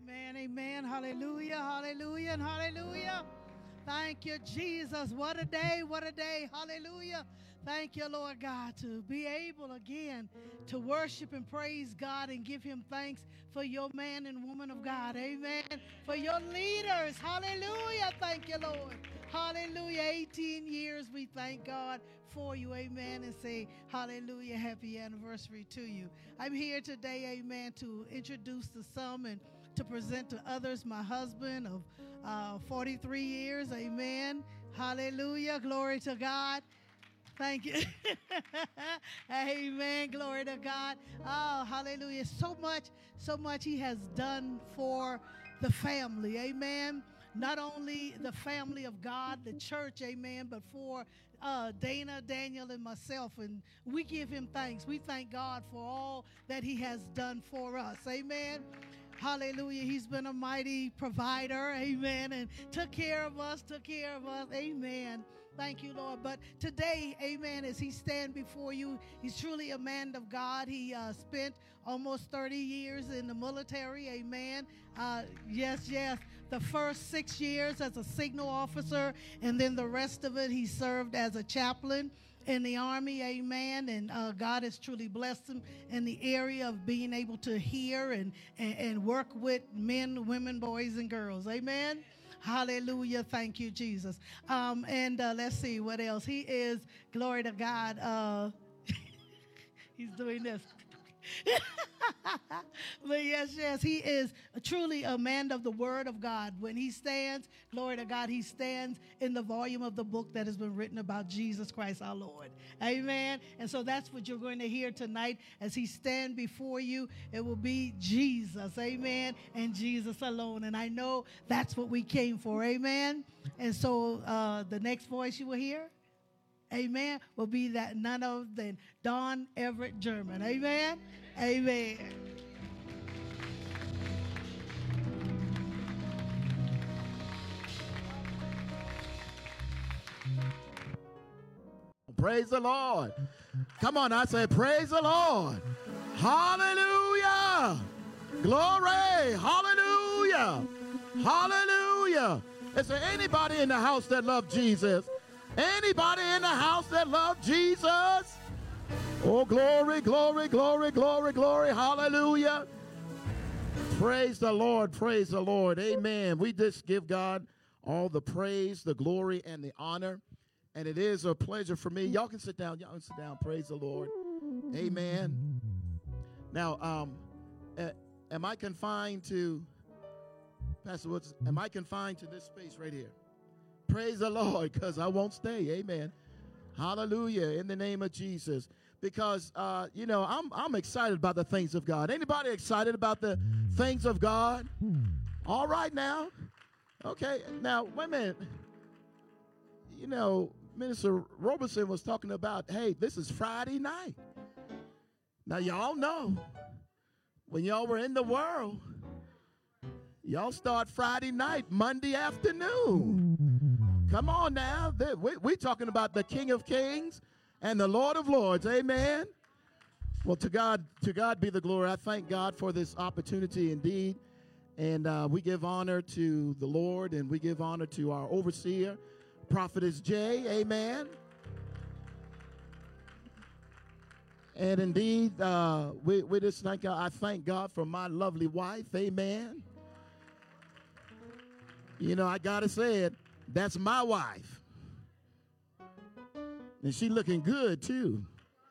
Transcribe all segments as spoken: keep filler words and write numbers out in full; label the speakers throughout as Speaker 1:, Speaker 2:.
Speaker 1: Amen, amen, hallelujah, hallelujah, and hallelujah. Thank you, Jesus. What a day, what a day, hallelujah. Thank you, Lord God, to be able again to worship and praise God and give him thanks for your man and woman of God, amen. For your leaders, hallelujah. Thank you, Lord. Hallelujah. eighteen years, we thank God for you, amen, and say hallelujah, happy anniversary to you. I'm here today, amen, to introduce to some and to present to others my husband of uh, forty-three years, amen. Hallelujah, glory to God. Thank you. Amen. Glory to God. Oh, hallelujah. So much, so much he has done for the family. Amen. Not only the family of God, the church, amen, but for uh, Dana, Daniel, and myself. And we give him thanks. We thank God for all that he has done for us. Amen. Hallelujah. He's been a mighty provider. Amen. And took care of us, took care of us. Amen. Thank you, Lord. But today, amen, as he stand before you, he's truly a man of God. He uh, spent almost thirty years in the military. Amen. Uh, yes, yes. The first six years as a signal officer, and then the rest of it, he served as a chaplain in the Army, amen, and uh, God has truly blessed him in the area of being able to hear and, and, and work with men, women, boys, and girls, amen. Hallelujah. Thank you, Jesus. Um, and uh, let's see what else. He is, glory to God, uh, he's doing this. But yes, yes, he is truly a man of the word of God. When he stands, glory to God, he stands in the volume of the book that has been written about Jesus Christ our Lord. Amen. And so that's what you're going to hear tonight as he stand before you. It will be Jesus, amen, and Jesus alone. And I know that's what we came for, amen. And so uh, the next voice you will hear, amen, will be that none other than Don Everett German. Amen. Amen.
Speaker 2: Praise the Lord. Come on, I say, praise the Lord. Hallelujah. Glory. Hallelujah. Hallelujah. Is there anybody in the house that loves Jesus? Anybody in the house that loves Jesus? Oh, glory, glory, glory, glory, glory. Hallelujah. Praise the Lord. Praise the Lord. Amen. We just give God all the praise, the glory, and the honor. And it is a pleasure for me. Y'all can sit down. Y'all can sit down. Praise the Lord. Amen. Now, um, uh, am I confined to, Pastor Woods, am I confined to this space right here? Praise the Lord, because I won't stay. Amen. Hallelujah. In the name of Jesus. Because, uh, you know, I'm, I'm excited about the things of God. Anybody excited about the things of God? All right now. Okay. Now, wait a minute. You know, Minister Robertson was talking about, hey, this is Friday night. Now, y'all know when y'all were in the world, y'all start Friday night, Monday afternoon. Come on now. We're we talking about the King of Kings and the Lord of Lords. Amen. Well, to God, to God be the glory. I thank God for this opportunity indeed. And uh, we give honor to the Lord, and we give honor to our overseer, Prophetess Jay. Amen. And indeed, uh, we, we just thank God. I thank God for my lovely wife. Amen. You know, I got to say it. That's my wife. And she looking good, too.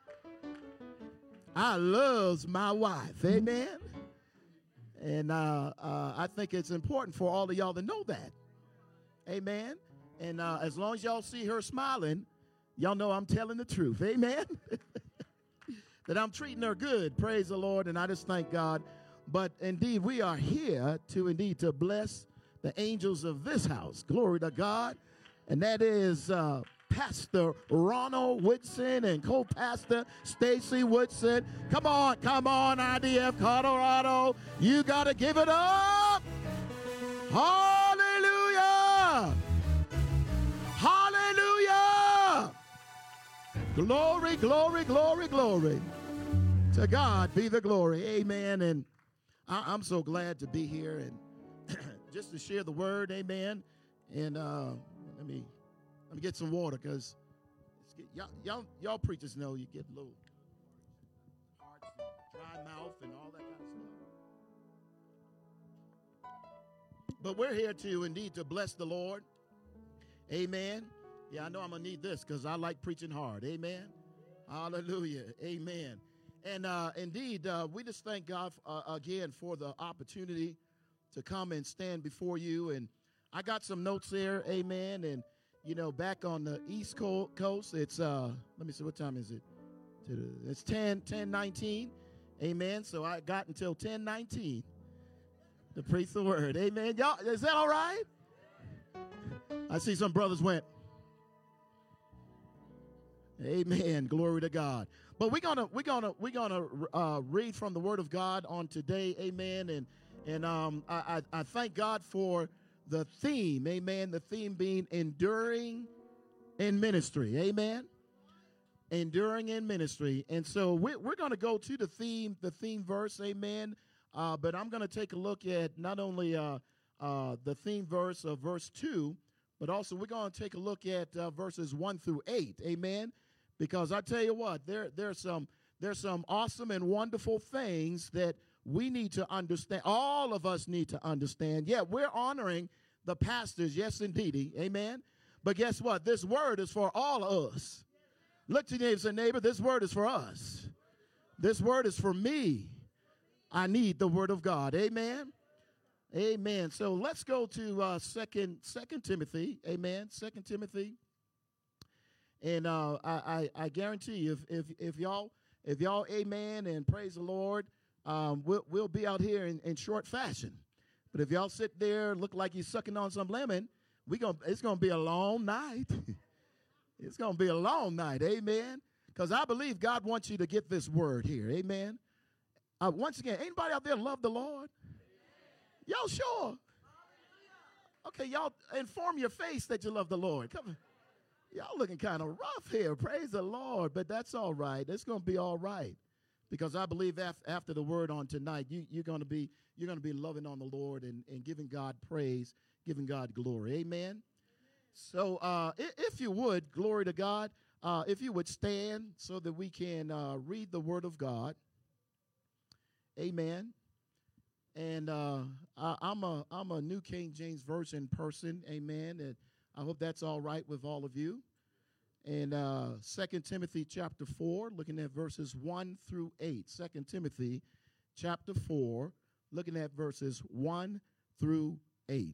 Speaker 2: I loves my wife. Amen. And uh, uh, I think it's important for all of y'all to know that. Amen. And uh, as long as y'all see her smiling, y'all know I'm telling the truth. Amen. That I'm treating her good. Praise the Lord. And I just thank God. But indeed, we are here to indeed to bless the angels of this house. Glory to God. And that is uh, Pastor Ronald Woodson and co-pastor Stacy Woodson. Come on, come on, I D F Colorado. You got to give it up. Hallelujah. Hallelujah. Glory, glory, glory, glory. To God be the glory. Amen. And I, I'm so glad to be here. And just to share the word, amen. And uh, let me let me get some water, because y'all, y'all y'all preachers know you get a little heart, dry mouth, and all that kind of stuff. But we're here to indeed to bless the Lord, amen. Yeah, I know I'm gonna need this because I like preaching hard, amen. Hallelujah, amen. And uh, indeed, uh, we just thank God uh, again for the opportunity to come and stand before you. And I got some notes there, amen. And, you know, back on the East Coast, it's, uh, let me see, what time is it? It's ten, ten nineteen, amen. So I got until ten nineteen to preach the word, amen. Y'all, is that all right? I see some brothers went, amen, glory to God. But we're gonna we're gonna we're gonna uh, read from the Word of God on today, amen. And and um, I, I I thank God for the theme, amen. The theme being enduring in ministry, amen. Enduring in ministry, and so we're we're gonna go to the theme, the theme verse, amen. Uh, but I'm gonna take a look at not only uh, uh, the theme verse of verse two, but also we're gonna take a look at uh, verses one through eight, amen. Because I tell you what, there, there's some there's some awesome and wonderful things that we need to understand. All of us need to understand. Yeah, we're honoring the pastors, yes, indeedy, amen. But guess what? This word is for all of us. Look to your neighbor and say, neighbor, this word is for us. This word is for me. I need the word of God, amen. Amen. So let's go to uh, second, second Timothy, amen. Second Timothy. And uh, I, I, I guarantee you, if, if, if y'all, if y'all, amen, and praise the Lord, um, we'll, we'll be out here in, in short fashion. But if y'all sit there, look like you're sucking on some lemon, we gonna, it's going to be a long night. It's going to be a long night, amen. Because I believe God wants you to get this word here, amen. Uh, once again, anybody out there love the Lord? Y'all sure? Okay, y'all inform your face that you love the Lord. Come on. Y'all looking kind of rough here. Praise the Lord. But that's all right. It's going to be all right. Because I believe af- after the word on tonight, you, you're going to be you're going to be loving on the Lord and, and giving God praise, giving God glory. Amen. So uh, if, if you would, glory to God, uh, if you would stand so that we can uh, read the word of God. Amen. And uh, I, I'm a I'm a New King James Version person. Amen. And I hope that's all right with all of you. And uh, Second Timothy chapter four, looking at verses one through eight. Second Timothy chapter four, looking at verses one through eight.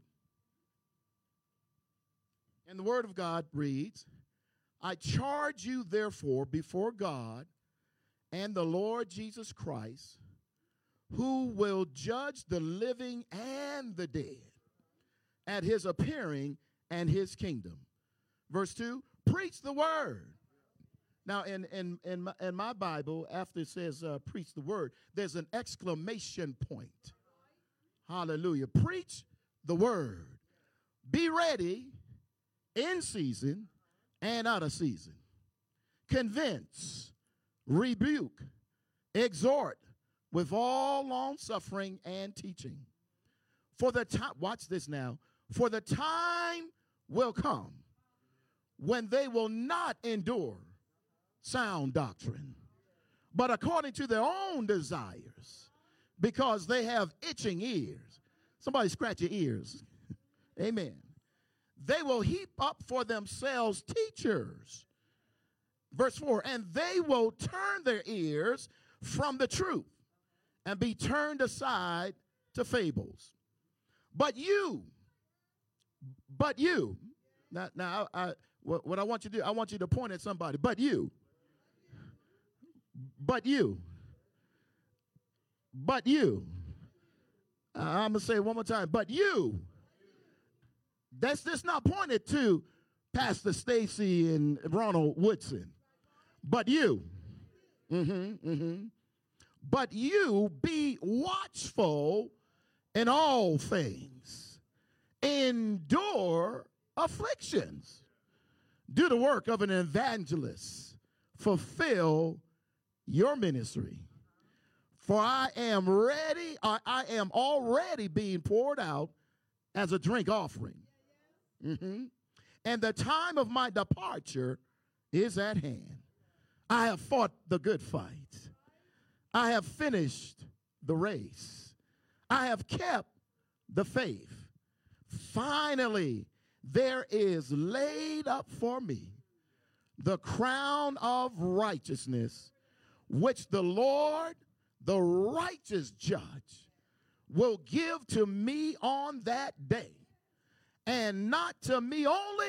Speaker 2: And the word of God reads, I charge you therefore before God and the Lord Jesus Christ, who will judge the living and the dead at his appearing and his kingdom. Verse two, preach the word. Now, in, in, in, my, in my Bible, after it says uh, preach the word, there's an exclamation point. Hallelujah. Preach the word. Be ready in season and out of season. Convince, rebuke, exhort with all long suffering and teaching. For the time, watch this now, for the time will come when they will not endure sound doctrine, but according to their own desires, because they have itching ears. Somebody scratch your ears. Amen. They will heap up for themselves teachers. Verse four, and they will turn their ears from the truth and be turned aside to fables. But you, but you, now, now I, I, what, what I want you to do, I want you to point at somebody, but you, but you, but you, uh, I'm going to say it one more time, but you, that's just not pointed to Pastor Stacy and Ronald Woodson, but you, mm-hmm, mm-hmm. But you be watchful in all things. Endure afflictions. Do the work of an evangelist. Fulfill your ministry. For I am ready, I, I am already being poured out as a drink offering. Mm-hmm. And the time of my departure is at hand. I have fought the good fight. I have finished the race. I have kept the faith. Finally, there is laid up for me the crown of righteousness, which the Lord, the righteous judge, will give to me on that day. And not to me only,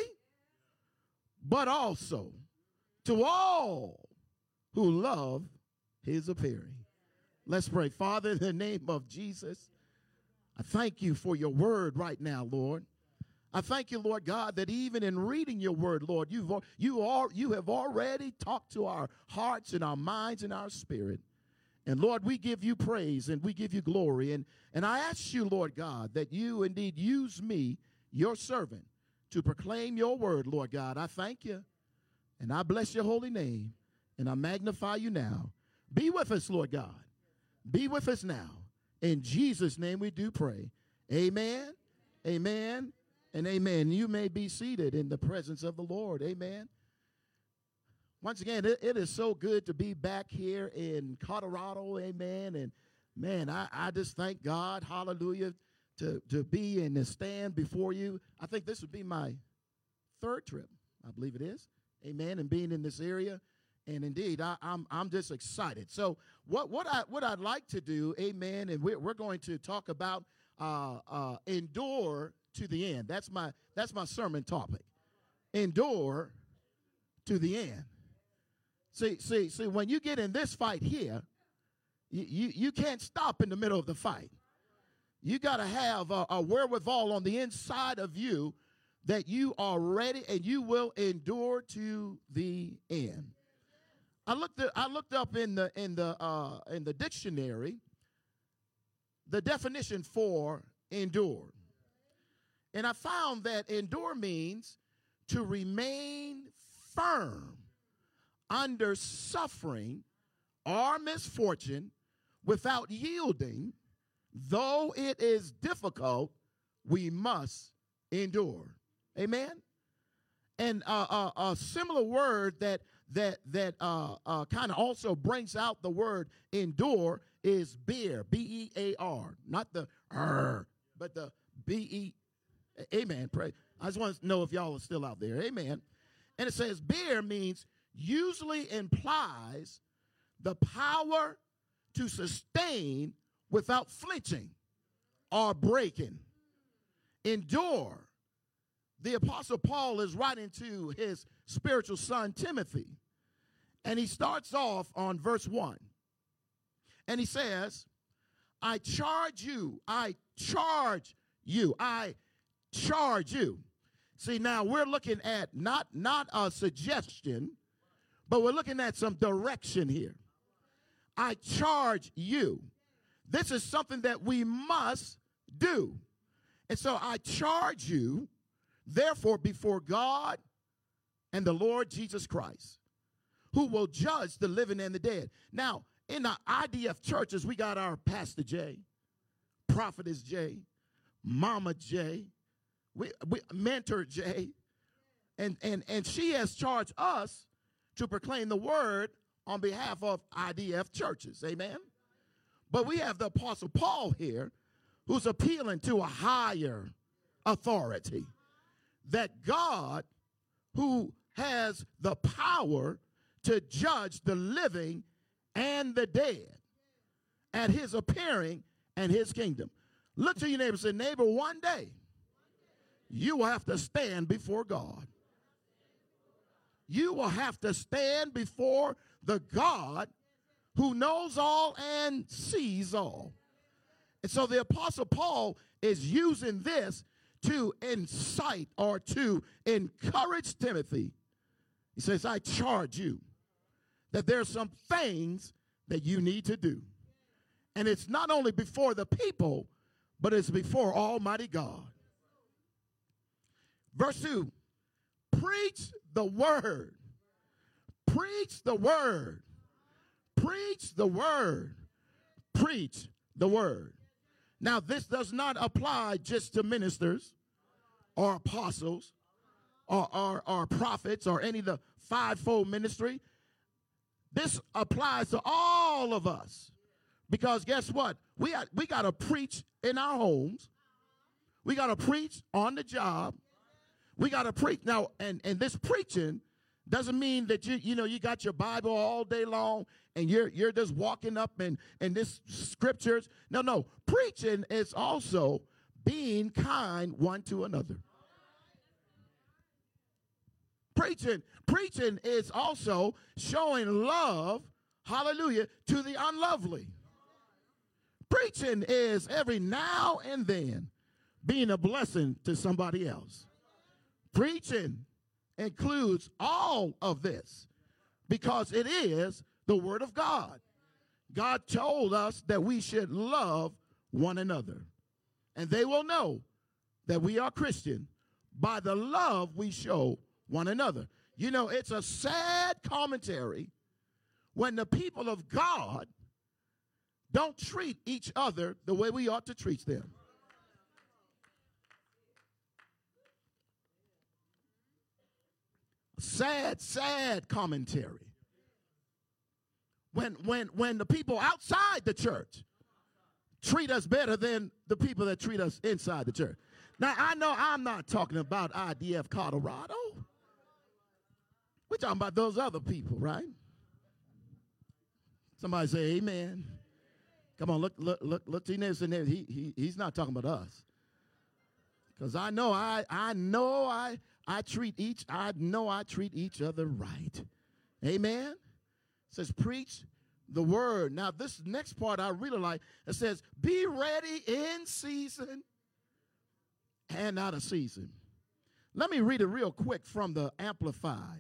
Speaker 2: but also to all who love his appearing. Let's pray. Father, in the name of Jesus, I thank you for your word right now, Lord. I thank you, Lord God, that even in reading your word, Lord, you've, you, are, you have already talked to our hearts and our minds and our spirit. And, Lord, we give you praise and we give you glory. And, and I ask you, Lord God, that you indeed use me, your servant, to proclaim your word, Lord God. I thank you, and I bless your holy name, and I magnify you now. Be with us, Lord God. Be with us now. In Jesus' name we do pray. Amen, amen, and amen. You may be seated in the presence of the Lord. Amen. Once again, it, it is so good to be back here in Colorado. Amen. And, man, I, I just thank God, hallelujah, to, to be and to stand before you. I think this would be my third trip. I believe it is. Amen. And being in this area. And indeed, I, I'm I'm just excited. So what what I what I'd like to do, amen, and we're we're going to talk about uh, uh, endure to the end. That's my that's my sermon topic. Endure to the end. See see see when you get in this fight here, you you, you can't stop in the middle of the fight. You got to have a, a wherewithal on the inside of you that you are ready and you will endure to the end. I looked at, I looked up in the in the uh, in the dictionary the definition for endure, and I found that endure means to remain firm under suffering or misfortune without yielding. Though it is difficult, we must endure. Amen. And uh, uh, a similar word that that that uh, uh, kind of also brings out the word endure is bear, B E A R, not the R, but the B E. Amen. Pray. I just want to know if y'all are still out there. Amen. And it says bear means usually implies the power to sustain without flinching or breaking. Endure. The Apostle Paul is writing to his spiritual son, Timothy, and he starts off on verse one. And he says, I charge you, I charge you, I charge you. See, now we're looking at not, not a suggestion, but we're looking at some direction here. I charge you. This is something that we must do. And so I charge you, therefore, before God and the Lord Jesus Christ, who will judge the living and the dead. Now, in the I D F churches, we got our Pastor J, Prophetess J, Mama J, we, we, Mentor J, and, and, and she has charged us to proclaim the word on behalf of I D F churches. Amen? But we have the Apostle Paul here, who's appealing to a higher authority, that God, who has the power to judge the living and the dead at his appearing and his kingdom. Look to your neighbor and say, neighbor, one day you will have to stand before God. You will have to stand before the God who knows all and sees all. And so the Apostle Paul is using this to incite or to encourage Timothy. He says, I charge you that there are some things that you need to do. And it's not only before the people, but it's before Almighty God. Verse two, preach the word. Preach the word. Preach the word. Preach the word. Now, this does not apply just to ministers or apostles or, or, or prophets or any of the fivefold ministry. This applies to all of us. Because guess what? We, got, we got to preach in our homes. We got to preach on the job. We got to preach. Now, and, and this preaching doesn't mean that you, you know, you got your Bible all day long and you're, you're just walking up and, and this scriptures. No, no. Preaching is also being kind one to another. Preaching, preaching is also showing love, hallelujah, to the unlovely. Preaching is every now and then being a blessing to somebody else. Preaching includes all of this because it is the Word of God. God told us that we should love one another. And they will know that we are Christian by the love we show one another. You know, it's a sad commentary when the people of God don't treat each other the way we ought to treat them. Sad, sad commentary. When, when, when the people outside the church treat us better than the people that treat us inside the church. Now, I know I'm not talking about I D F Colorado. We're talking about those other people, right? Somebody say amen. Come on, look, look, look, look to your neighbor. He, he, he's not talking about us. Because I know I, I know I, I treat each, I know I treat each other right. Amen. It says preach the word. Now this next part I really like. It says be ready in season and out of season. Let me read it real quick from the Amplified.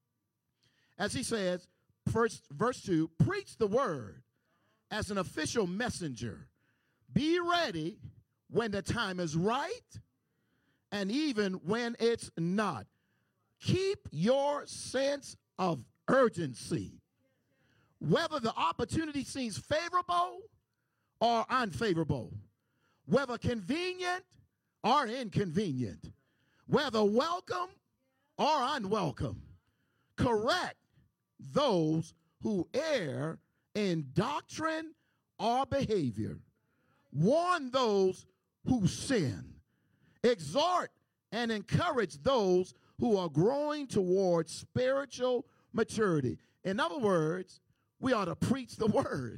Speaker 2: As he says, first verse two, preach the word as an official messenger. Be ready when the time is right and even when it's not. Keep your sense of urgency. Whether the opportunity seems favorable or unfavorable, whether convenient or inconvenient, whether welcome or unwelcome, correct those who err in doctrine or behavior, warn those who sin, exhort and encourage those who are growing towards spiritual maturity. In other words, we ought to preach the word.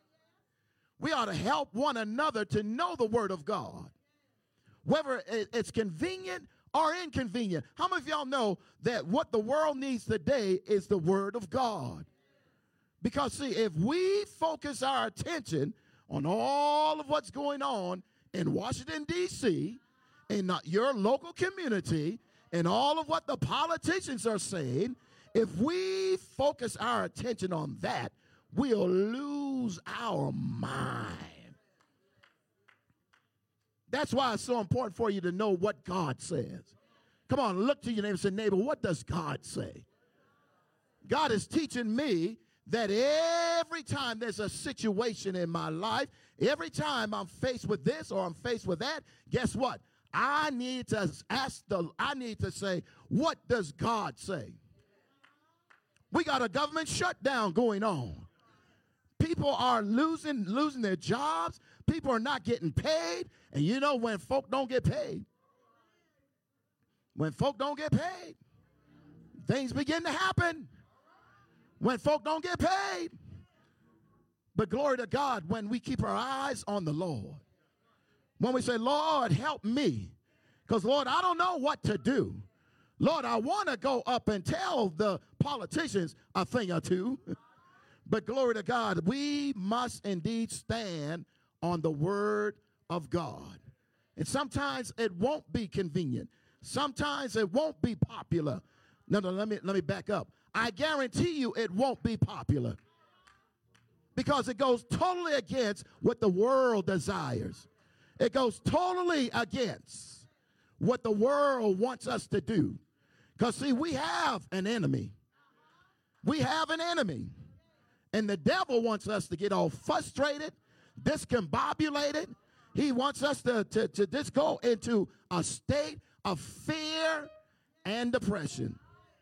Speaker 2: We ought to help one another to know the word of God, whether it's convenient or inconvenient. How many of y'all know that what the world needs today is the word of God? Because, see, if we focus our attention on all of what's going on in Washington, D C, in your local community, and all of what the politicians are saying, if we focus our attention on that, we'll lose our mind. That's why it's so important for you to know what God says. Come on, look to your neighbor and say, neighbor, what does God say? God is teaching me that every time there's a situation in my life, every time I'm faced with this or I'm faced with that, guess what? I need to ask the, I need to say, what does God say? We got a government shutdown going on. People are losing, losing their jobs. People are not getting paid. And you know when folk don't get paid, when folk don't get paid, things begin to happen. When folk don't get paid. But glory to God, when we keep our eyes on the Lord, when we say, Lord, help me, because, Lord, I don't know what to do. Lord, I want to go up and tell the politicians a thing or two. But glory to God, we must indeed stand on the word of God. And sometimes it won't be convenient. Sometimes it won't be popular. No, no, let me, let me back up. I guarantee you it won't be popular because it goes totally against what the world desires. It goes totally against what the world wants us to do. Because, see, we have an enemy. We have an enemy. And the devil wants us to get all frustrated, discombobulated. He wants us to, to, to just go into a state of fear and depression.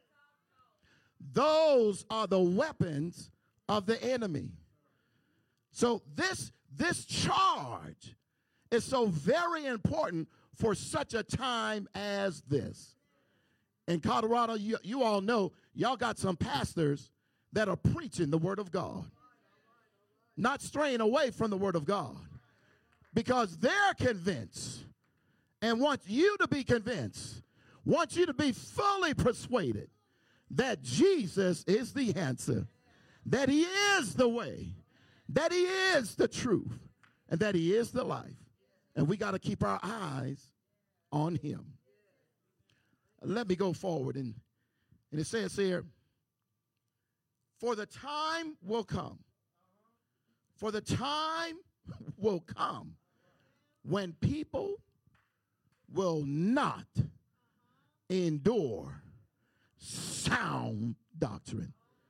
Speaker 2: Those are the weapons of the enemy. So this, this charge is so very important for such a time as this. In Colorado, you, you all know, y'all got some pastors that are preaching the word of God, not straying away from the word of God, because they're convinced and want you to be convinced, want you to be fully persuaded that Jesus is the answer, that he is the way, that he is the truth, and that he is the life. And we got to keep our eyes on him. Let me go forward. And, and it says here, for the time will come, for the time will come when people will not endure sound doctrine.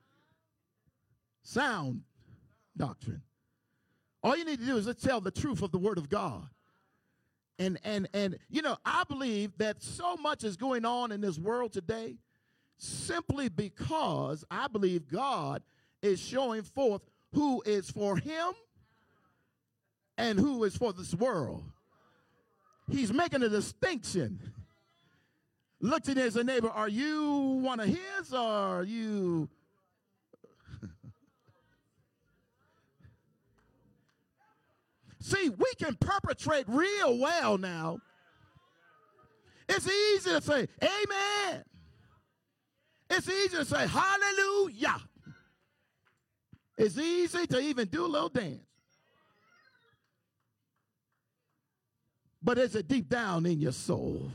Speaker 2: Sound doctrine. All you need to do is just tell the truth of the word of God. And, and, and, you know, I believe that so much is going on in this world today simply because I believe God is showing forth who is for him and who is for this world. He's making a distinction. Look to his neighbor, are you one of his or are you? See, we can perpetrate real well now. It's easy to say, amen. It's easy to say, hallelujah. It's easy to even do a little dance. But is it deep down in your soul?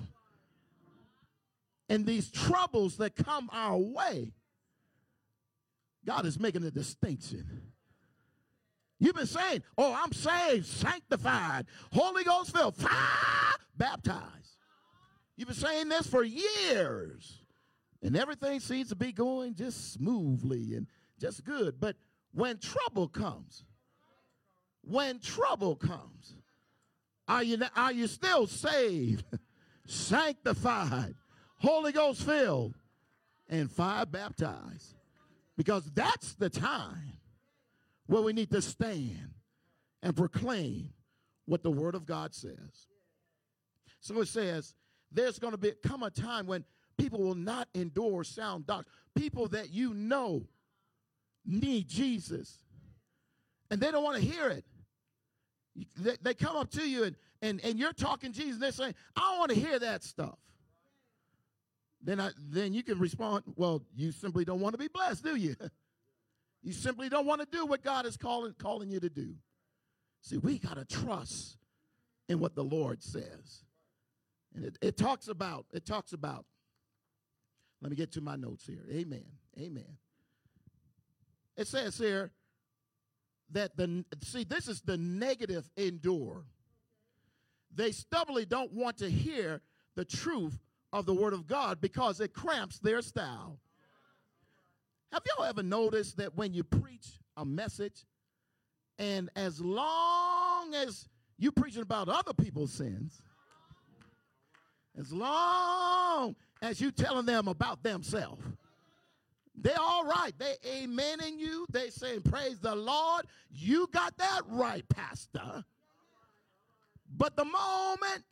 Speaker 2: And these troubles that come our way, God is making a distinction. You've been saying, oh, I'm saved, sanctified, Holy Ghost filled, fire, baptized. You've been saying this for years. And everything seems to be going just smoothly and just good. But when trouble comes, when trouble comes, are you, are you still saved, sanctified, Holy Ghost filled, and fire baptized? Because that's the time where we need to stand and proclaim what the word of God says. So it says, there's going to be come a time when people will not endure sound doctrine. People that you know need Jesus, and they don't want to hear it. They, they come up to you, and, and, and you're talking Jesus, and they're saying, I don't want to hear that stuff. Then, I, then you can respond, well, you simply don't want to be blessed, do you? You simply don't want to do what God is calling, calling you to do. See, we got to trust in what the Lord says. And it, it talks about, it talks about, let me get to my notes here. Amen. Amen. It says here that the, see, this is the negative endure. They stubbornly don't want to hear the truth of the word of God because it cramps their style. Have y'all ever noticed that when you preach a message, and as long as you're preaching about other people's sins, as long as you telling them about themselves, they're all right. They amening you. They saying, praise the Lord. You got that right, Pastor. But the moment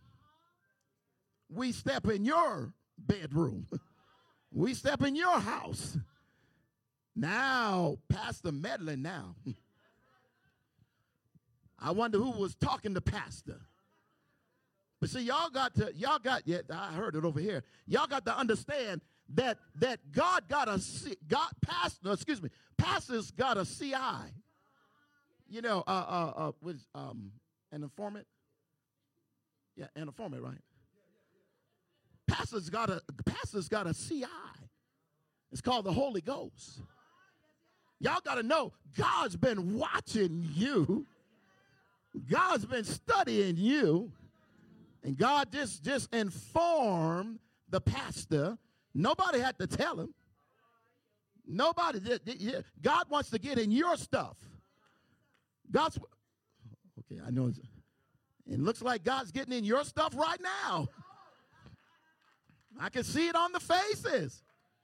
Speaker 2: we step in your bedroom, we step in your house, now, Pastor meddling now. I wonder who was talking to Pastor. But see, y'all got to, y'all got, yeah, I heard it over here. Y'all got to understand that that God got a, God, pastor, excuse me, pastors got a C I. You know, uh, uh, uh, with um, an informant. Yeah, an informant, right? Pastors got a, pastors got a C I. It's called the Holy Ghost. Y'all got to know God's been watching you. God's been studying you. And God just, just informed the pastor. Nobody had to tell him. Nobody did. God wants to get in your stuff. God's, okay, I know. It's, And looks like God's getting in your stuff right now. I can see it on the faces.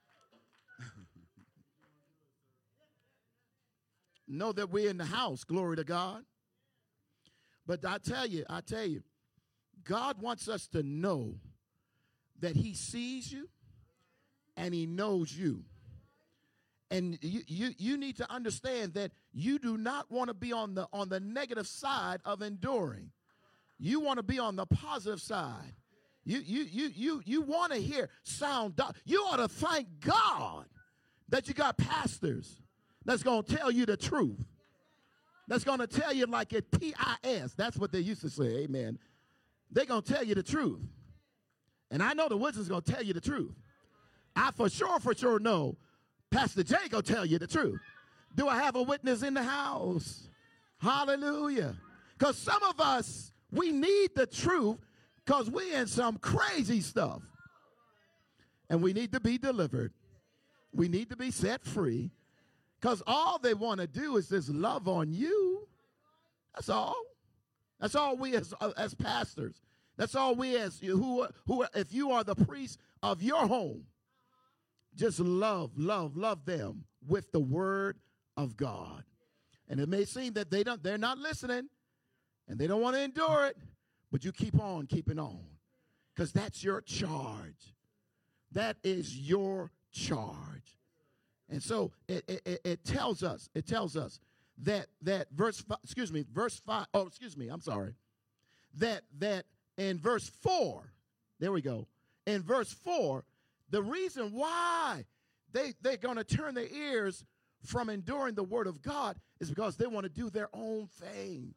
Speaker 2: Know that we're in the house, glory to God. But I tell you, I tell you, God wants us to know that he sees you and he knows you. And you, you, you need to understand that you do not want to be on the, on the negative side of enduring. You want to be on the positive side. You, you, you, you, you want to hear sound. You ought to thank God that you got pastors that's going to tell you the truth. That's going to tell you like a T I S. That's what they used to say, amen. They're going to tell you the truth. And I know the Woods is going to tell you the truth. I for sure, for sure know Pastor Jay going to tell you the truth. Do I have a witness in the house? Hallelujah. Because some of us, we need the truth because we're in some crazy stuff. And we need to be delivered. We need to be set free. Because all they want to do is just love on you. That's all. That's all we as, uh, as pastors. That's all we as who, who, if you are the priest of your home, just love, love, love them with the word of God. And it may seem that they don't, they're not listening and they don't want to endure it, but you keep on keeping on because that's your charge. That is your charge. And so it, it, it tells us, it tells us that, that verse, five, excuse me, verse five, oh, excuse me, I'm sorry, that, that in verse four, there we go, in verse four, the reason why they, they're going to turn their ears from enduring the word of God is because they want to do their own thing.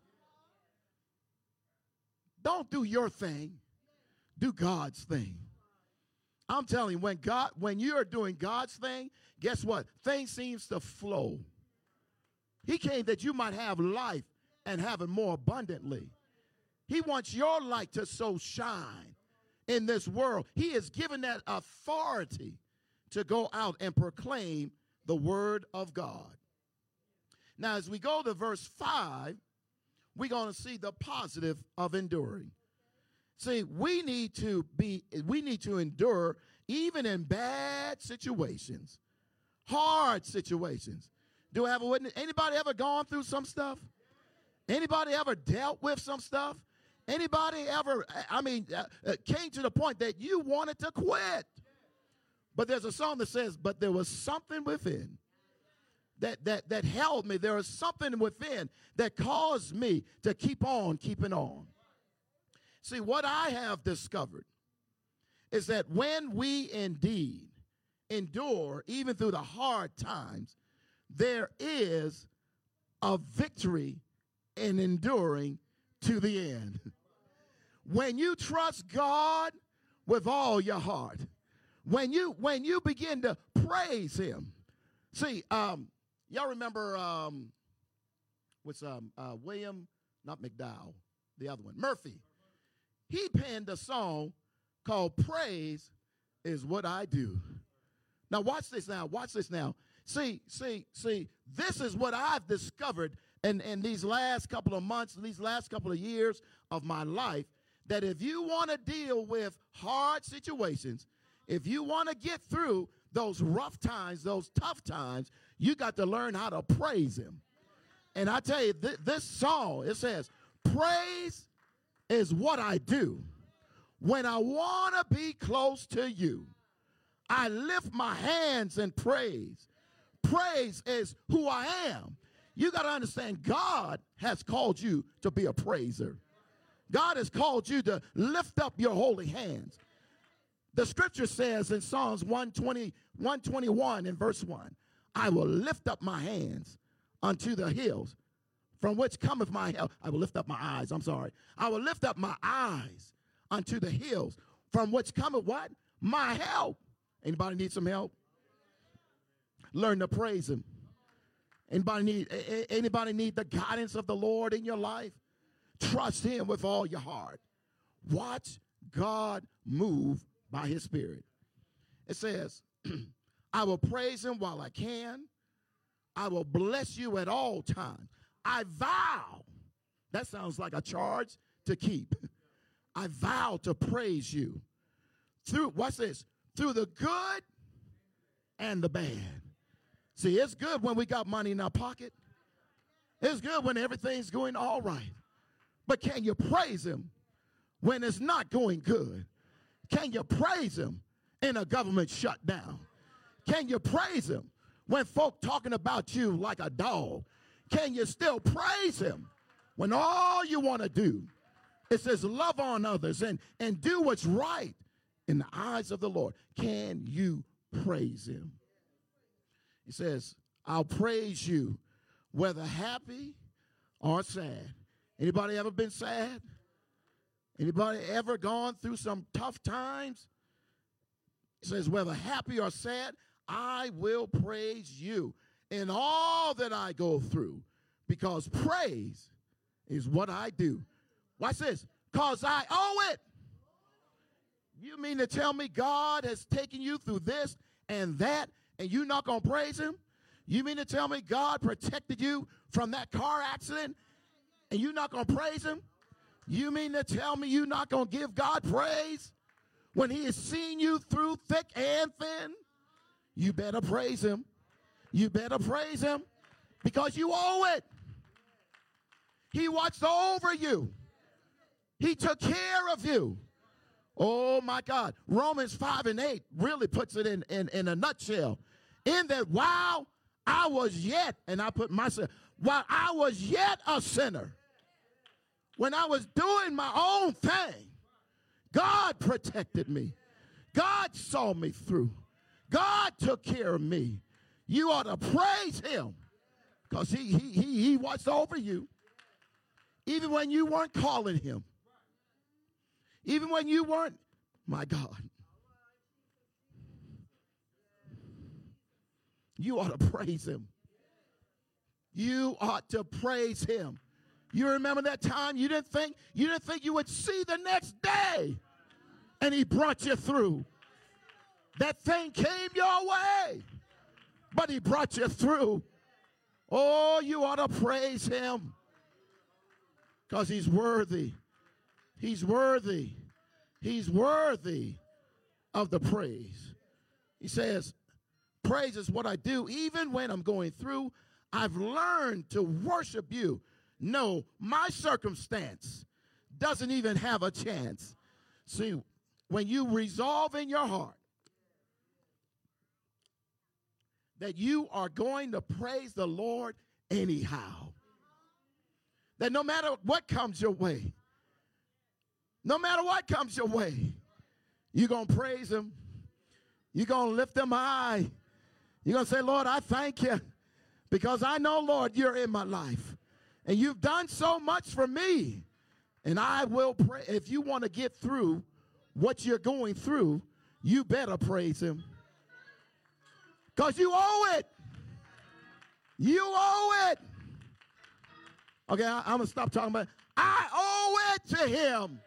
Speaker 2: Don't do your thing. Do God's thing. I'm telling you, when God, when you're doing God's thing, guess what? Things seems to flow. He came that you might have life and have it more abundantly. He wants your light to so shine in this world. He has given that authority to go out and proclaim the word of God. Now, as we go to verse five, we're going to see the positive of enduring. See, we need to be, we need to endure even in bad situations, hard situations. Do I have a witness? Anybody ever gone through some stuff? Anybody ever dealt with some stuff? Anybody ever, I mean, uh, came to the point that you wanted to quit? But there's a song that says, but there was something within that, that, that held me. There was something within that caused me to keep on keeping on. See, what I have discovered is that when we indeed endure, even through the hard times, there is a victory in enduring to the end. When you trust God with all your heart, when you when you begin to praise him. See, um, y'all remember um, what's um, uh, William, not McDowell, the other one, Murphy. He penned a song called Praise Is What I Do. Now watch this now, watch this now. See, see, see, this is what I've discovered in, in these last couple of months, these last couple of years of my life, that if you want to deal with hard situations, if you want to get through those rough times, those tough times, you got to learn how to praise him. And I tell you, th- this song, it says, praise is what I do when I want to be close to you. I lift my hands in praise. Praise is who I am. You got to understand, God has called you to be a praiser. God has called you to lift up your holy hands. The scripture says in Psalms one twenty, one twenty-one in verse one, I will lift up my hands unto the hills, from which cometh my help. I will lift up my eyes, I'm sorry. I will lift up my eyes unto the hills, from which cometh what? My help. Anybody need some help? Learn to praise him. Anybody need, anybody need the guidance of the Lord in your life? Trust him with all your heart. Watch God move by his spirit. It says, I will praise him while I can. I will bless you at all times. I vow. That sounds like a charge to keep. I vow to praise you through, what's this? Through the good and the bad. See, it's good when we got money in our pocket. It's good when everything's going all right. But can you praise him when it's not going good? Can you praise him in a government shutdown? Can you praise him when folk talking about you like a dog? Can you still praise him when all you want to do is just love on others and, and do what's right in the eyes of the Lord? Can you praise him? He says, I'll praise you whether happy or sad. Anybody ever been sad? Anybody ever gone through some tough times? He says, whether happy or sad, I will praise you in all that I go through, because praise is what I do. Watch this. Because I owe it. You mean to tell me God has taken you through this and that, and you're not going to praise him? You mean to tell me God protected you from that car accident, and you're not going to praise him? You mean to tell me you're not going to give God praise when he has seen you through thick and thin? You better praise him. You better praise him, because you owe it. He watched over you. He took care of you. Oh, my God. Romans five and eight really puts it in, in, in a nutshell. In that while I was yet, and I put myself, while I was yet a sinner, when I was doing my own thing, God protected me. God saw me through. God took care of me. You ought to praise him, because he, he, he, he watched over you. Even when you weren't calling him. Even when you weren't, my God. You ought to praise him. You ought to praise him. You remember that time you didn't think you didn't think you would see the next day, and he brought you through. That thing came your way, but he brought you through. Oh, you ought to praise him, because he's worthy. He's worthy. He's worthy of the praise. He says, praise is what I do. Even when I'm going through, I've learned to worship you. No, my circumstance doesn't even have a chance. See, when you resolve in your heart that you are going to praise the Lord anyhow, that no matter what comes your way, no matter what comes your way, you're going to praise him. You're going to lift him high. You're going to say, Lord, I thank you, because I know, Lord, you're in my life. And you've done so much for me. And I will pray. If you want to get through what you're going through, you better praise him, because you owe it. You owe it. Okay, I, I'm going to stop talking about it. I owe it to him.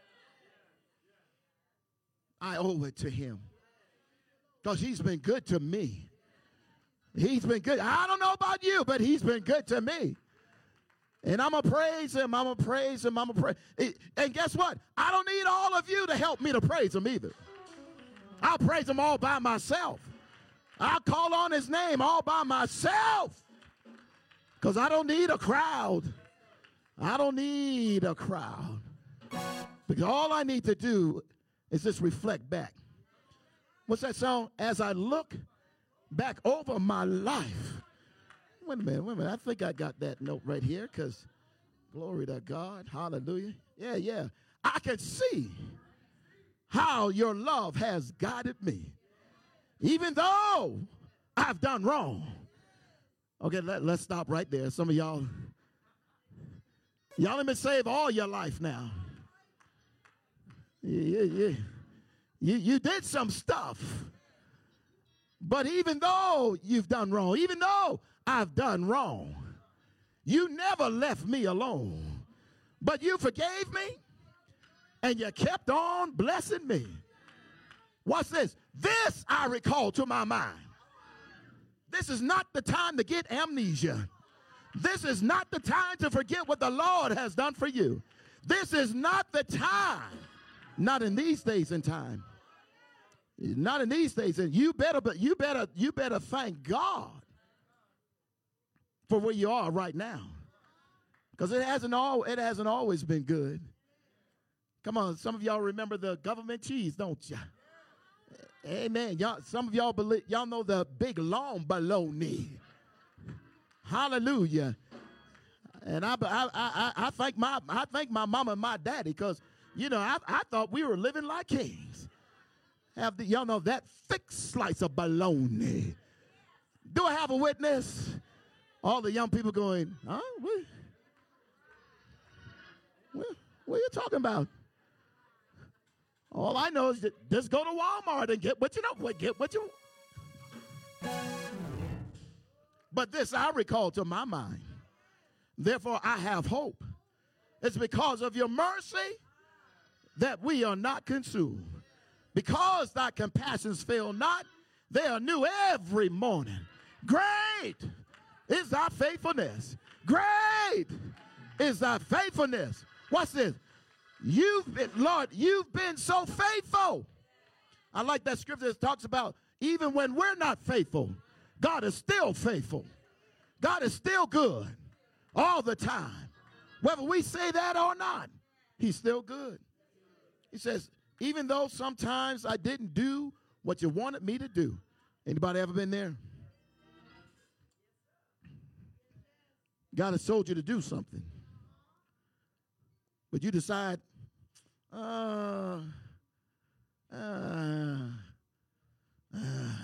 Speaker 2: I owe it to him, because he's been good to me. He's been good. I don't know about you, but he's been good to me. And I'm going to praise him. I'm going to praise him. I'm going to praise. And guess what? I don't need all of you to help me to praise him either. I'll praise him all by myself. I'll call on his name all by myself, because I don't need a crowd. I don't need a crowd. Because all I need to do is just reflect back. What's that song? As I look back over my life. Wait a minute, wait a minute. I think I got that note right here, because glory to God. Hallelujah. Yeah, yeah. I can see how your love has guided me, even though I've done wrong. Okay, let, let's stop right there. Some of y'all, y'all have been saved all your life now. Yeah, yeah, yeah. You, you did some stuff. But even though you've done wrong, even though I've done wrong, you never left me alone. But you forgave me, and you kept on blessing me. Watch this. This I recall to my mind. This is not the time to get amnesia. This is not the time to forget what the Lord has done for you. This is not the time. Not in these days and time. Not in these days. And you better, but you better, you better thank God for where you are right now. Because it hasn't all it hasn't always been good. Come on, some of y'all remember the government cheese, don't you? Amen. Y'all, some of y'all believe y'all know the big long bologna. Hallelujah. And I I I I thank my I thank my mama and my daddy, because you know I I thought we were living like kings. Have the, y'all know that thick slice of bologna? Do I have a witness? All the young people going, huh? What, what, what are you talking about? All I know is that just go to Walmart and get what you know, get what you. But this I recall to my mind. Therefore, I have hope. It's because of your mercy that we are not consumed. Because thy compassions fail not, they are new every morning. Great is thy faithfulness. Great is thy faithfulness. Watch this. You've been, Lord, you've been so faithful. I like that scripture that talks about even when we're not faithful, God is still faithful. God is still good all the time. Whether we say that or not, he's still good. He says, even though sometimes I didn't do what you wanted me to do. Anybody ever been there? God has told you to do something, but you decide, uh, uh, uh.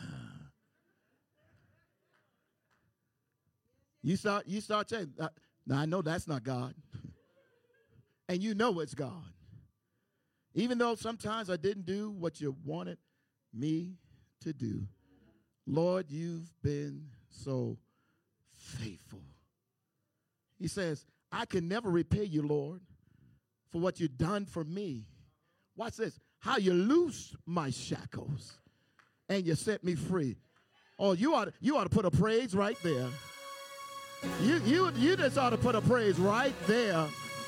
Speaker 2: You start, you start saying, uh, now I know that's not God. And you know it's God. Even though sometimes I didn't do what you wanted me to do. Lord, you've been so faithful. He says, I can never repay you, Lord, for what you've done for me. Watch this. How you loose my shackles and you set me free. Oh, you ought to, you ought to put a praise right there. You, you, you just ought to put a praise right there.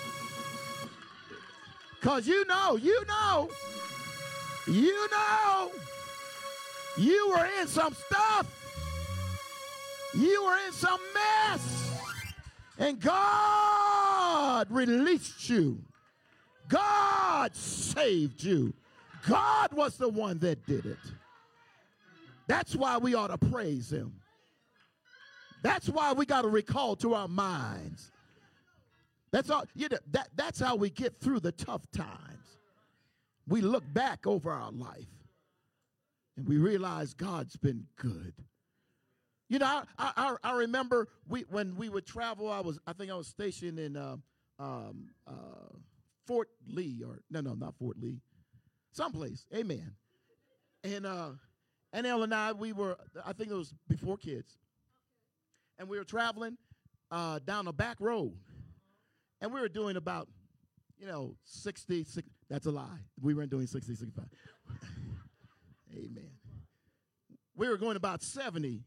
Speaker 2: Because you know, you know, you know, you were in some stuff. You were in some mess. And God released you. God saved you. God was the one that did it. That's why we ought to praise him. That's why we got to recall to our minds. That's all. You know, that, that's how we get through the tough times. We look back over our life and we realize God's been good. You know, I, I, I remember we, when we would travel, I was I think I was stationed in uh, um, uh, Fort Lee, or no, no, not Fort Lee, someplace. Amen. And uh, Annelle and I, we were, I think it was before kids, and we were traveling uh, down a back road. And we were doing about, you know, sixty, sixty, that's a lie. We weren't doing sixty, sixty-five. Amen. We were going about seventy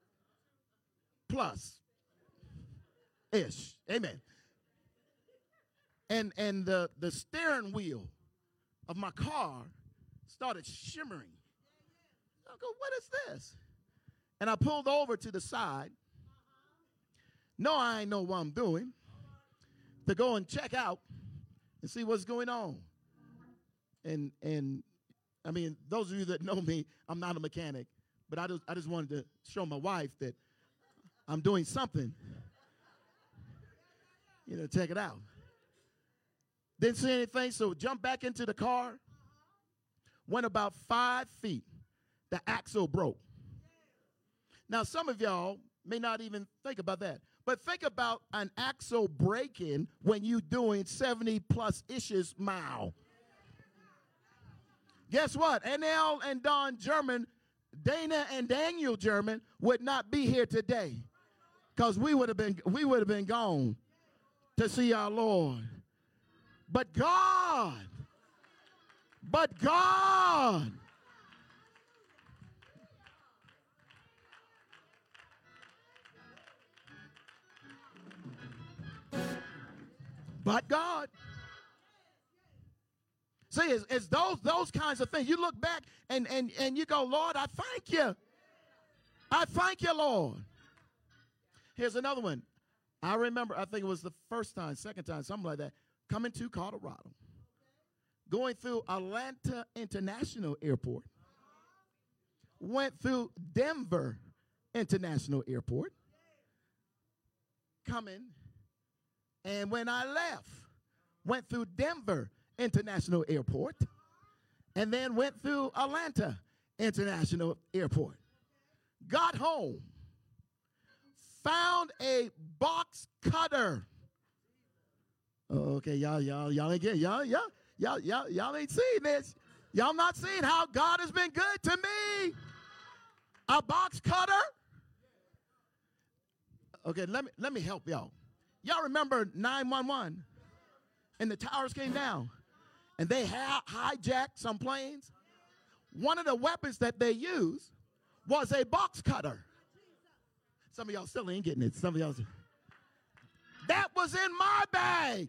Speaker 2: plus ish. Amen. And and the, the steering wheel of my car started shimmering. I go, what is this? And I pulled over to the side. No, I ain't know what I'm doing. To go and check out and see what's going on. And and I mean, those of you that know me, I'm not a mechanic, but I just I just wanted to show my wife that I'm doing something. You know, check it out. Didn't see anything, so jumped back into the car. Went about five feet. The axle broke. Now, some of y'all may not even think about that. But think about an axle breaking when you're doing seventy plus inches mile. Guess what? Annelle and Don German, Dana and Daniel German would not be here today, because we would have been we would have been gone to see our Lord. But God, but God. But God. See, it's, it's those, those kinds of things. You look back and, and, and you go, Lord, I thank you. I thank you, Lord. Here's another one. I remember, I think it was the first time, second time, something like that, coming to Colorado, going through Atlanta International Airport, went through Denver International Airport, coming, and when I left, went through Denver International Airport, and then went through Atlanta International Airport. Got home, found a box cutter. Oh, okay, y'all, y'all, y'all ain't get, y'all, y'all, y'all, y'all, y'all ain't seen this. Y'all not seeing how God has been good to me. A box cutter. Okay, let me let me help y'all. Y'all remember nine one one, and the towers came down, and they ha- hijacked some planes. One of the weapons that they used was a box cutter. Some of y'all still ain't getting it. Some of y'all. That was in my bag.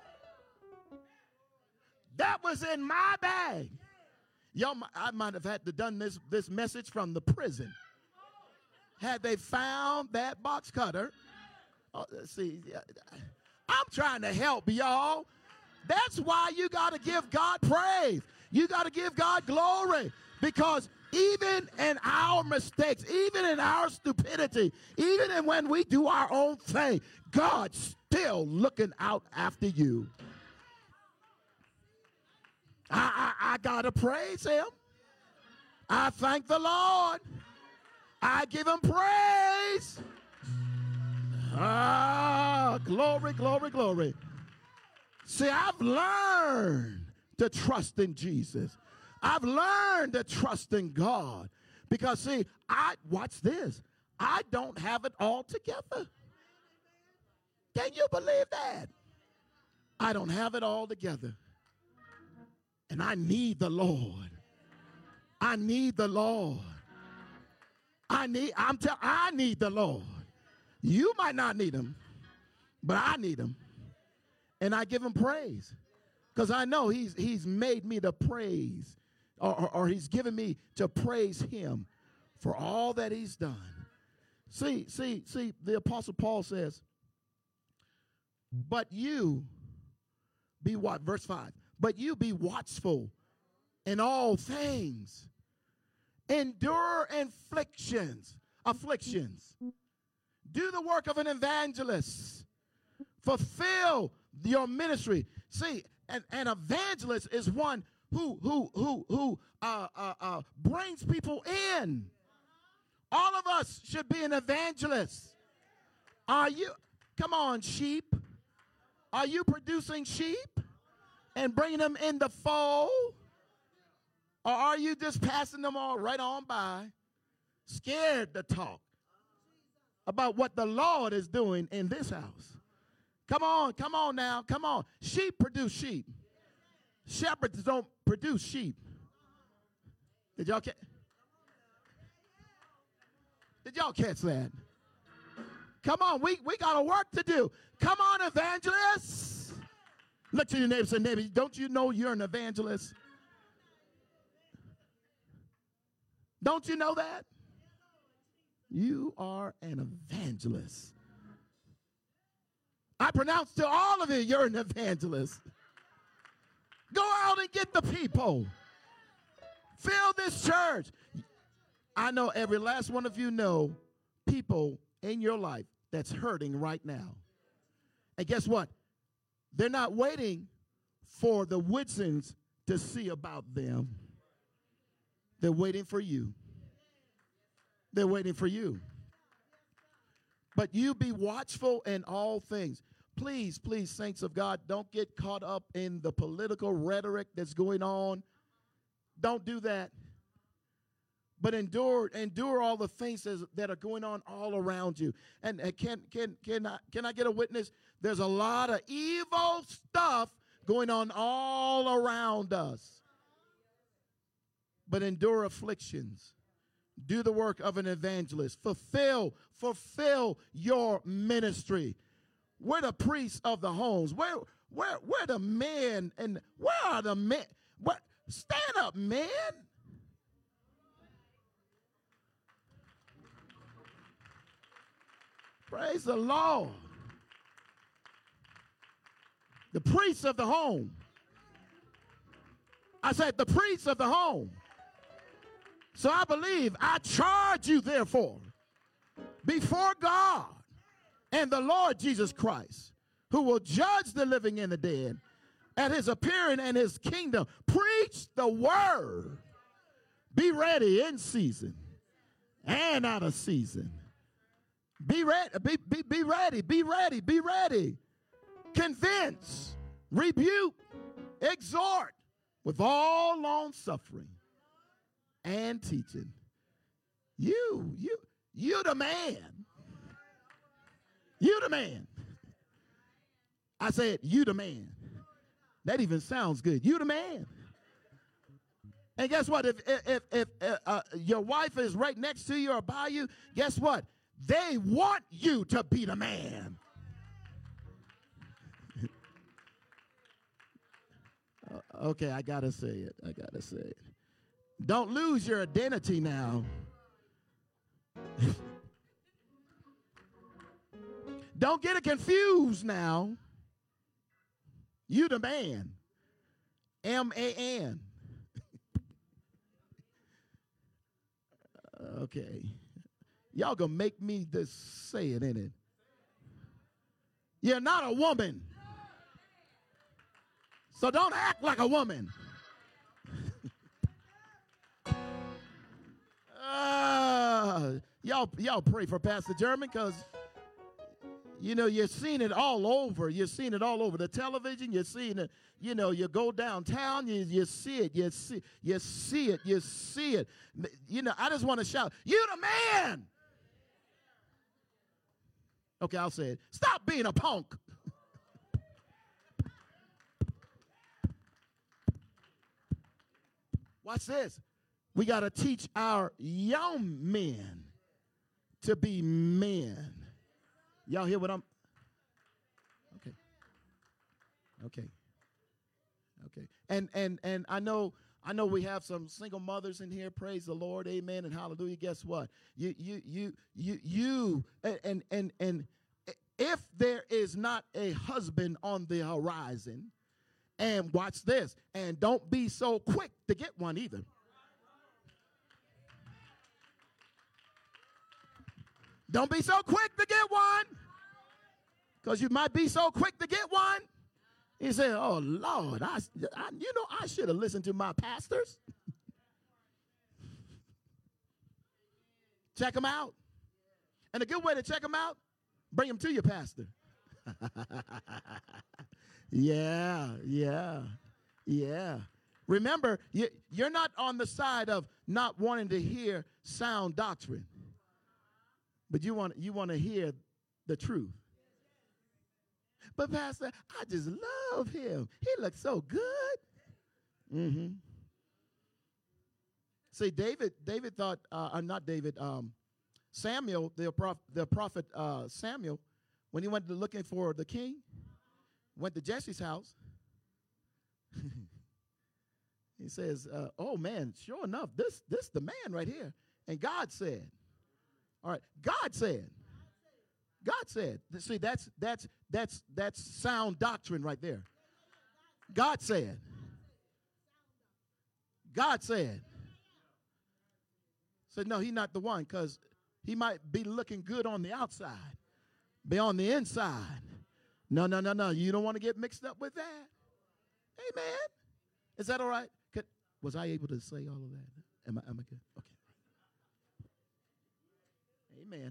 Speaker 2: That was in my bag. Y'all, I might have had to done this, this message from the prison. Had they found that box cutter. Oh, see, I'm trying to help y'all. That's why you got to give God praise. You got to give God glory. Because even in our mistakes, even in our stupidity, even in when we do our own thing, God's still looking out after you. I, I, I got to praise him. I thank the Lord. I give him praise. Ah, glory, glory, glory. See, I've learned to trust in Jesus. I've learned to trust in God. Because, see, I, watch this. I don't have it all together. Can you believe that? I don't have it all together. And I need the Lord. I need the Lord. I need, I'm telling, I need the Lord. You might not need him, but I need him. And I give him praise. Because I know he's, he's made me to praise, or, or, or he's given me to praise him for all that he's done. See, see, see, the Apostle Paul says, but you be what? Verse five. But you be watchful in all things. Endure afflictions, afflictions. Do the work of an evangelist. Fulfill your ministry. See, an, an evangelist is one who who who who uh, uh, uh, brings people in. All of us should be an evangelist. Are you? Come on, sheep. Are you producing sheep and bringing them in the fold? Or are you just passing them all right on by, scared to talk about what the Lord is doing in this house? Come on, come on now, come on. Sheep produce sheep. Shepherds don't produce sheep. Did y'all catch? Did y'all catch that? Come on, we, we got a work to do. Come on, evangelists. Look to your neighbor and say, neighbor, don't you know you're an evangelist? Don't you know that? You are an evangelist. I pronounce to all of you, you're an evangelist. Go out and get the people. Fill this church. I know every last one of you know people in your life that's hurting right now. And guess what? They're not waiting for the Woodsons to see about them. They're waiting for you. They're waiting for you. But you be watchful in all things. Please, please, saints of God, don't get caught up in the political rhetoric that's going on. Don't do that. But endure, endure all the things that are going on all around you. And uh, can, can, can, I, can I get a witness? There's a lot of evil stuff going on all around us. But endure afflictions. Do the work of an evangelist. Fulfill, fulfill your ministry. We're the priests of the homes. Where, where, where the men and where are the men? What? Stand up, man. Praise the Lord. The priests of the home. I said the priests of the home. So I believe, I charge you therefore before God and the Lord Jesus Christ, who will judge the living and the dead at his appearing and his kingdom. Preach the word. Be ready in season and out of season. Be ready, be, be, be ready, be ready, be ready. Convince, rebuke, exhort with all long suffering and teaching. You, you, you the man. You the man. I said, you the man. That even sounds good. You the man. And guess what? If if if, if uh, your wife is right next to you or by you, guess what? They want you to be the man. uh, okay, I gotta say it. I gotta say it. Don't lose your identity now. Don't get it confused now. You the man. M A N. Okay. Y'all gonna make me just say it, ain't it? You're not a woman. So don't act like a woman. uh, y'all, y'all pray for Pastor German, because you know, you're seeing it all over. You're seeing it all over the television. You're seeing it, you know, you go downtown, you, you see it, you see, you see it, you see it. You know, I just want to shout, you the man. Okay, I'll say it. Stop being a punk. Watch this. We got to teach our young men to be men. Y'all hear what I'm? Okay. Okay. Okay. And and and I know I know we have some single mothers in here. Praise the Lord. Amen and hallelujah. Guess what? You you you you you and and and if there is not a husband on the horizon, and watch this, and don't be so quick to get one either. Don't be so quick to get one, because you might be so quick to get one. You say, oh, Lord, I, I, you know, I should have listened to my pastors. Check them out. And a good way to check them out, bring them to your pastor. yeah, yeah, yeah. Remember, you, you're not on the side of not wanting to hear sound doctrine. But you want you want to hear the truth. But Pastor, I just love him. He looks so good. Mm-hmm. See, David, David thought, uh, not David, um, Samuel, the, prof, the prophet uh, Samuel, when he went to looking for the king, went to Jesse's house. He says, uh, oh, man, sure enough, this this the man right here. And God said, all right, God said, God said, see, that's that's that's that's sound doctrine right there. God said, God said. Said, no, he's not the one, because he might be looking good on the outside, but on the inside, no, no, no, no, you don't want to get mixed up with that. Amen. Is that all right? Could, was I able to say all of that? Am I, am I good? Okay. Amen.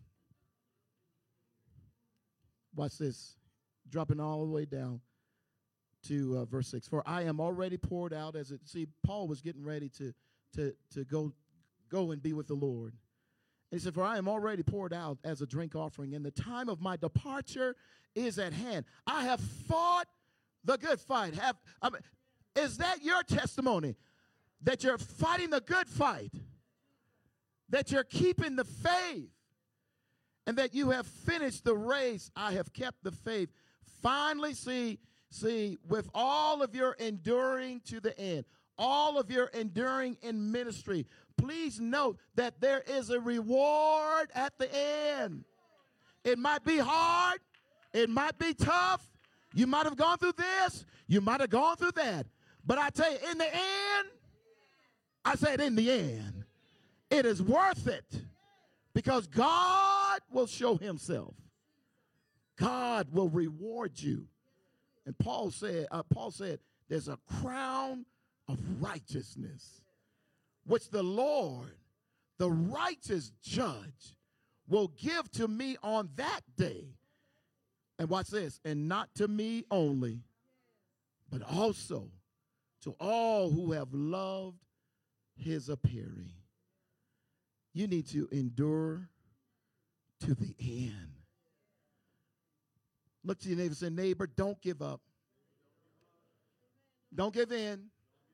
Speaker 2: Watch this. Dropping all the way down to uh, verse six. For I am already poured out as it. See, Paul was getting ready to to to go go and be with the Lord. And he said, for I am already poured out as a drink offering, and the time of my departure is at hand. I have fought the good fight. Have I mean, is that your testimony? That you're fighting the good fight? That you're keeping the faith, and that you have finished the race. I have kept the faith. Finally, see, See, with all of your enduring to the end, all of your enduring in ministry, please note that there is a reward at the end. It might be hard. It might be tough. You might have gone through this. You might have gone through that. But I tell you, in the end, I said in the end, it is worth it because God will show himself. God will reward you. And Paul said, uh, Paul said, there's a crown of righteousness, which the Lord, the righteous judge, will give to me on that day. And watch this, and not to me only, but also to all who have loved his appearing. You need to endure to the end. Look to your neighbor and say, neighbor, don't give up. Don't give in.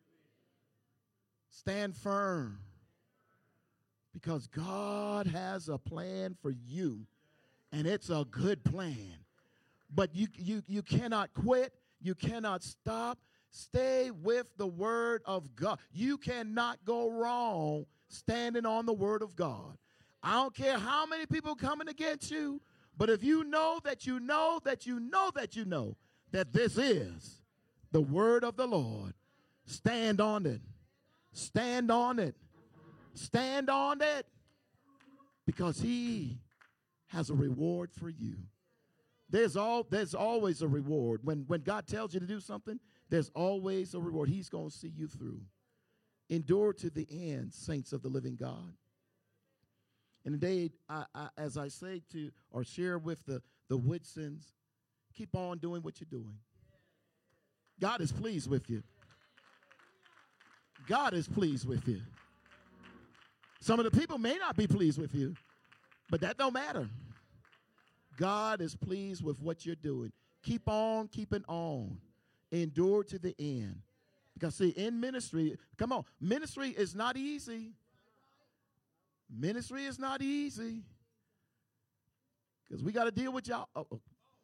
Speaker 2: Stand firm. Because God has a plan for you, and it's a good plan. But you, you, you cannot quit. You cannot stop. Stay with the word of God. You cannot go wrong standing on the word of God. I don't care how many people coming against you, but if you know that you know that you know that you know that this is the word of the Lord, stand on it. Stand on it. Stand on it. Because he has a reward for you. There's all there's always a reward. When when God tells you to do something, there's always a reward. He's going to see you through. Endure to the end, saints of the living God. And today, I, I, as I say to or share with the, the Woodsons, keep on doing what you're doing. God is pleased with you. God is pleased with you. Some of the people may not be pleased with you, but that don't matter. God is pleased with what you're doing. Keep on keeping on. Endure to the end. Because, see, in ministry, come on, ministry is not easy. Ministry is not easy. Because we got to deal with y'all. Oh, oh.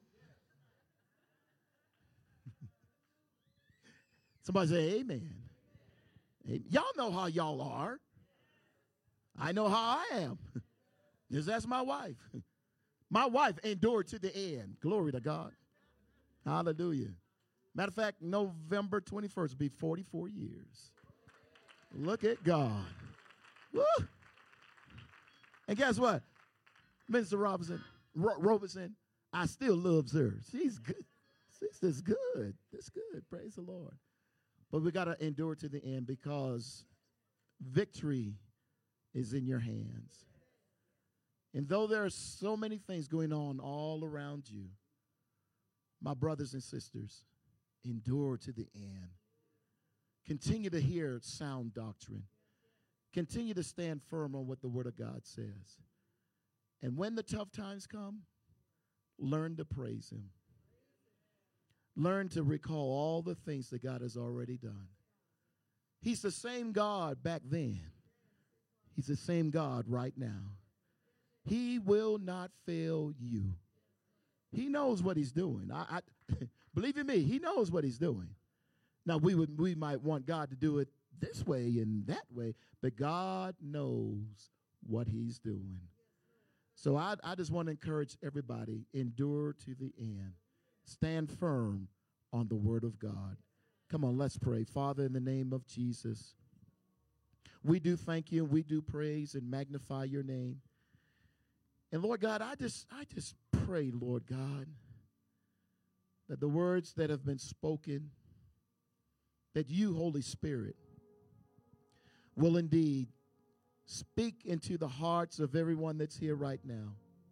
Speaker 2: Somebody say amen. Amen. Y'all know how y'all are. I know how I am. Just ask my wife. My wife endured to the end. Glory to God. Hallelujah. Matter of fact, November twenty-first will be forty-four years. Look at God. Woo. And guess what? Mister Robinson, Ro- Robertson, I still love her. She's good. She's good. That's good. Praise the Lord. But we got to endure to the end because victory is in your hands. And though there are so many things going on all around you, my brothers and sisters, endure to the end. Continue to hear sound doctrine. Continue to stand firm on what the Word of God says. And when the tough times come, learn to praise him. Learn to recall all the things that God has already done. He's the same God back then. He's the same God right now. He will not fail you. He knows what he's doing. I, I believe in me, he knows what he's doing. Now, we would we might want God to do it this way and that way, but God knows what he's doing. So I, I just want to encourage everybody, endure to the end. Stand firm on the word of God. Come on, let's pray. Father, in the name of Jesus, we do thank you and we do praise and magnify your name. And Lord God, I just I just pray, Lord God, that the words that have been spoken, that you, Holy Spirit, will indeed speak into the hearts of everyone that's here right now.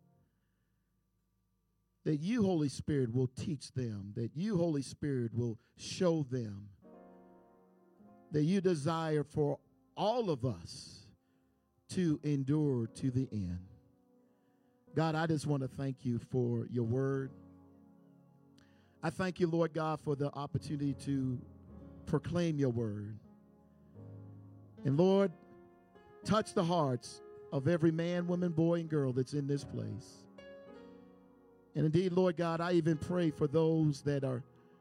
Speaker 2: That you, Holy Spirit, will teach them. That you, Holy Spirit, will show them. That you desire for all of us to endure to the end. God, I just want to thank you for your word. I thank you, Lord God, for the opportunity to proclaim your word. And Lord, touch the hearts of every man, woman, boy, and girl that's in this place. And indeed, Lord God, I even pray for those that are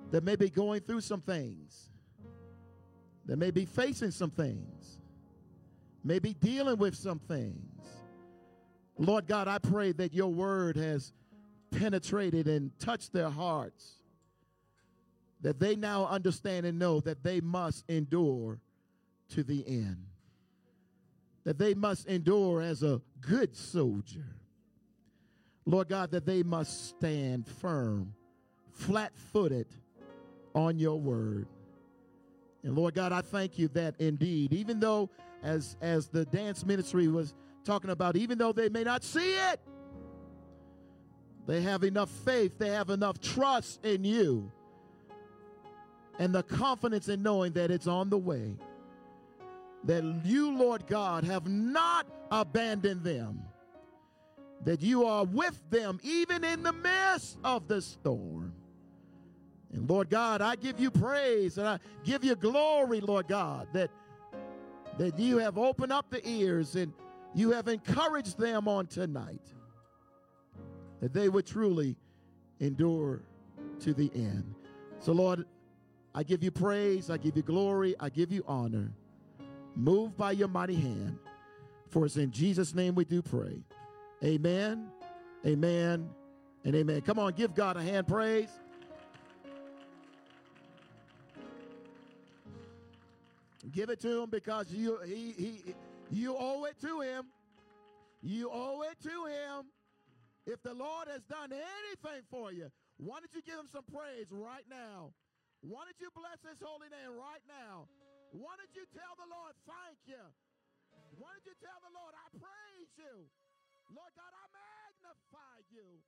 Speaker 2: that may be going through some things, that may be facing some things, may be dealing with some things. Lord God, I pray that your word has penetrated and touched their hearts, that they now understand and know that they must endure to the end, that they must endure as a good soldier. Lord God, that they must stand firm, flat-footed on your word. And Lord God, I thank you that indeed, even though as, as the dance ministry was talking about, even though they may not see it, they have enough faith, they have enough trust in you, and the confidence in knowing that it's on the way, that you, Lord God, have not abandoned them, that you are with them even in the midst of the storm. And Lord God, I give you praise and I give you glory, Lord God, that, that you have opened up the ears and you have encouraged them on tonight, that they would truly endure to the end. So Lord, I give you praise, I give you glory, I give you honor. Move by your mighty hand. For it's in Jesus' name we do pray. Amen, amen, and amen. Come on, give God a hand praise. Give it to him because you, he, he, you owe it to him. You owe it to him. If the Lord has done anything for you, why don't you give him some praise right now? Why don't you bless his holy name right now? Why don't you tell the Lord, thank you? Why don't you tell the Lord, I praise you? Lord God, I magnify you.